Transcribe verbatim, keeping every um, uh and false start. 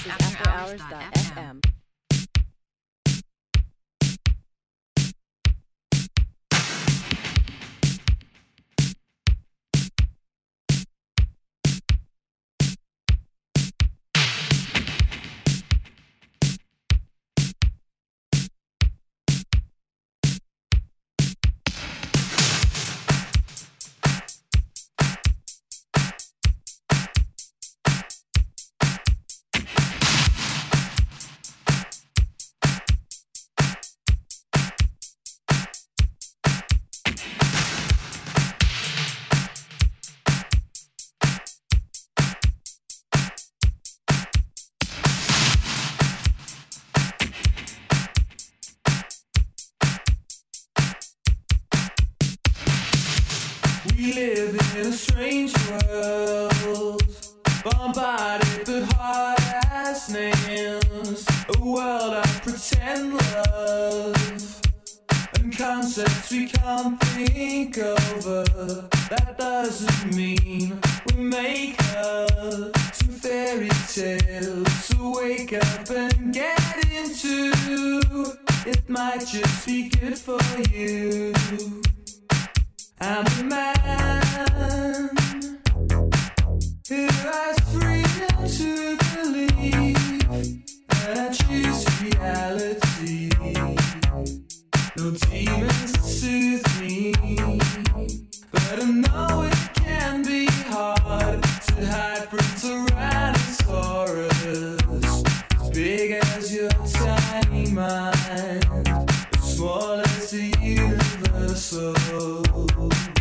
is after hours dot f m. We live in a strange world, bombarded but hard as nails. A world of pretend love and concepts we can't think over. That doesn't mean we make up some fairy tales. So wake up and get into. It might just be good for you. I'm a man who has freedom to believe, and I choose reality. No demons to soothe me, but I know it can be hard to hide from Tyrannosaurus. As big as your tiny mind, as small as the universal.